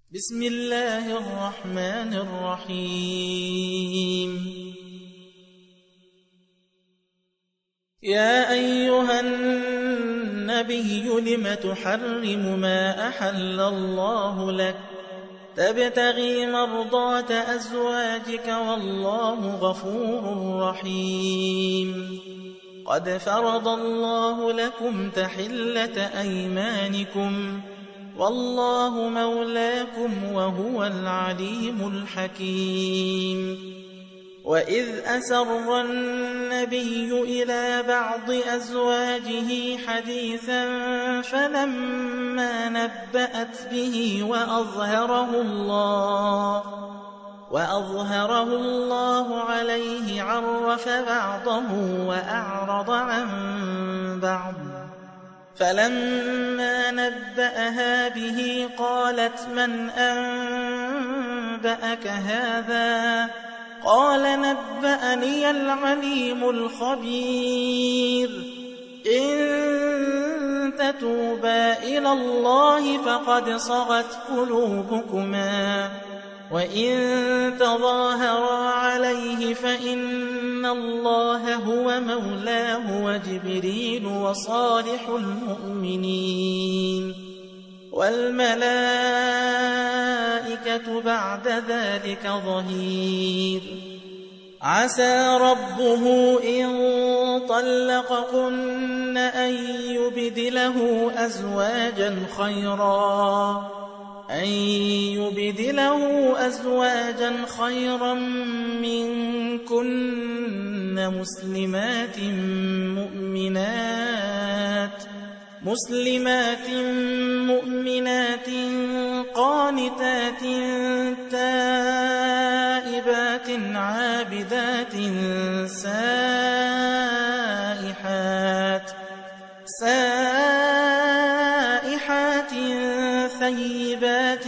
بسم الله الرحمن الرحيم. يا أيها النبي لم تحرم ما أحل الله لك تبتغي مرضات أزواجك والله غفور رحيم. قد فرض الله لكم تحلة أيمانكم والله مولاكم وهو العليم الحكيم. وإذ أسر النبي إلى بعض أزواجه حديثا فلما نبأت به وأظهره الله عليه عرف بعضه وأعرض عن بعض. فلما نبأها به قالت من أنبأك هذا؟ قال نبأني العليم الخبير. إن تتوبا إلى الله فقد صغت قلوبكما وإن تظاهرا عليه فإن الله هو مولاه وجبريل وصالح المؤمنين والملائكة بعد ذلك ظهير. عسى ربه إن طلقكن أن يبدله أزواجا خيرا منكن مسلمات مؤمنات قانتات تائبات عابدات سائحات ثيبات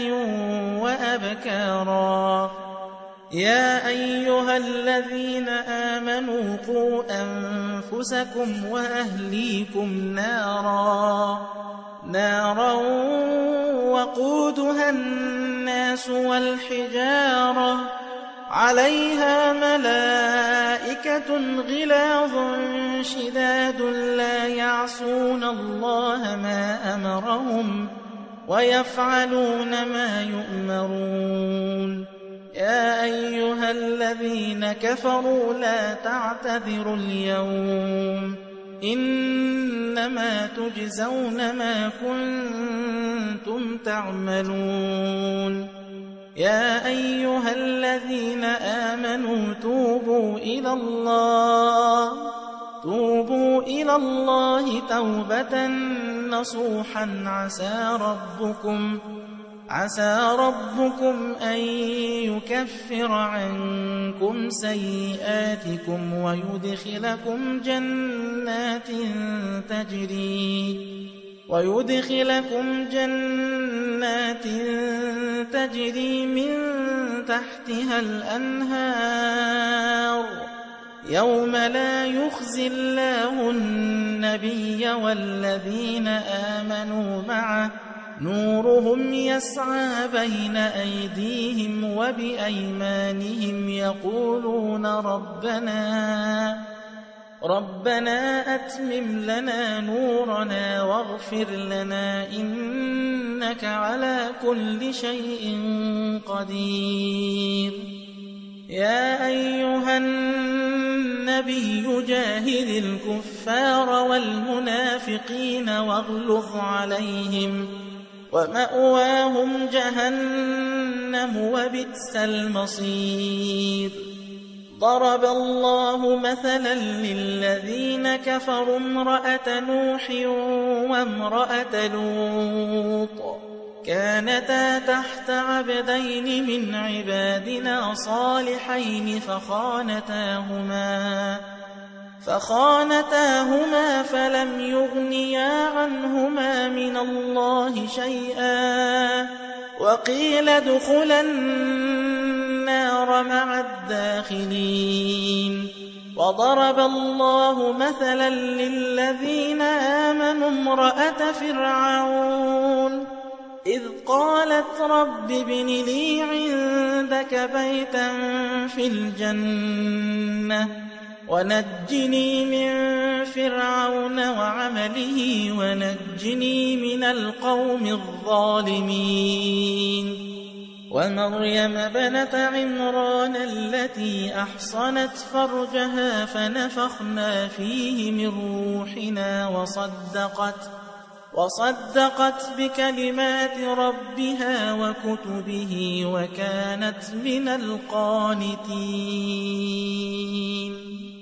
وأبكارا. يا أيها الذين آمنوا قوا أنفسكم وأهليكم نارا وقودها الناس والحجارة عليها ملائكة غلاظ شداد لا يعصون الله ما أمرهم ويفعلون ما يؤمرون. يا أيها الذين كفروا لا تعتذروا اليوم إنما تجزون ما كنتم تعملون. يا أيها الذين آمنوا توبوا إلى الله توبة نصوحا عسى ربكم أن يكفر عنكم سيئاتكم ويدخلكم جنات تجري من تحتها الأنهار يوم لا يخزي الله النبي والذين آمنوا معه نورهم يسعى بين أيديهم وبأيمانهم يقولون ربنا أتمم لنا نورنا واغفر لنا إنك على كل شيء قدير. يا أيها النبي جاهد الكفار والمنافقين واغلظ عليهم ومأواهم جهنم وبئس المصير. ضرب الله مثلا للذين كفروا امرأة نوح وامرأة لوط كانتا تحت عبدين من عبادنا صالحين فخانتاهما فلم يغنيا عنهما من الله شيئا وقيل ادخلا النار مع الداخلين. وضرب الله مثلا للذين آمنوا امرأة فرعون إذ قالت رب ابن لي عندك بيتا في الجنة ونجني من فرعون وعمله ونجني من القوم الظالمين ومريم بنت عمران التي أحصنت فرجها فنفخنا فيه من روحنا وصدقت بكلمات ربها وكتبه وكانت من القانتين